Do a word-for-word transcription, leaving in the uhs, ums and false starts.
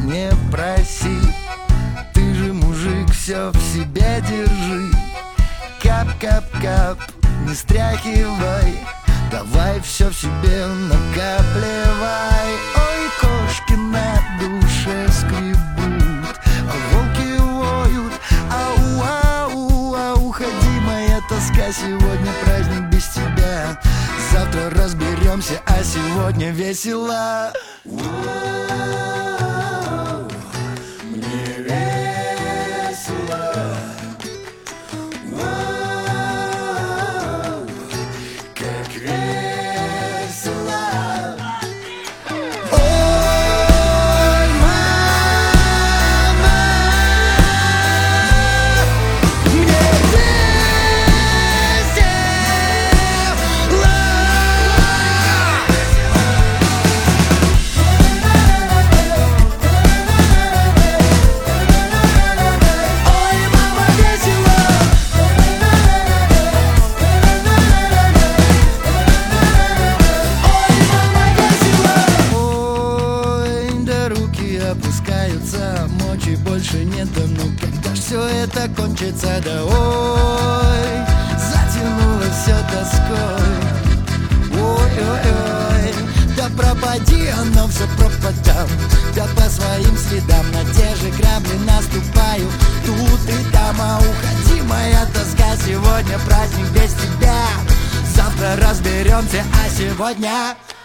не проси. Ты же мужик, все в себе держи. Кап-кап-кап, не стряхивай, давай все в себе накапливай. Ой, кошки на душе скребут, а волки воют. Ау, ау, ау, уходи, моя тоска, сегодня праздник без тебя. Завтра разберемся, а сегодня весело. Опускаются, мочи больше нет, да ну когда ж все это кончится, да ой, затянуло все тоской. Ой-ой-ой, да пропади оно все пропадам, да по своим следам на те же грабли наступаю. Тут и там, а уходи, моя тоска, сегодня праздник без тебя. Завтра разберемся, а сегодня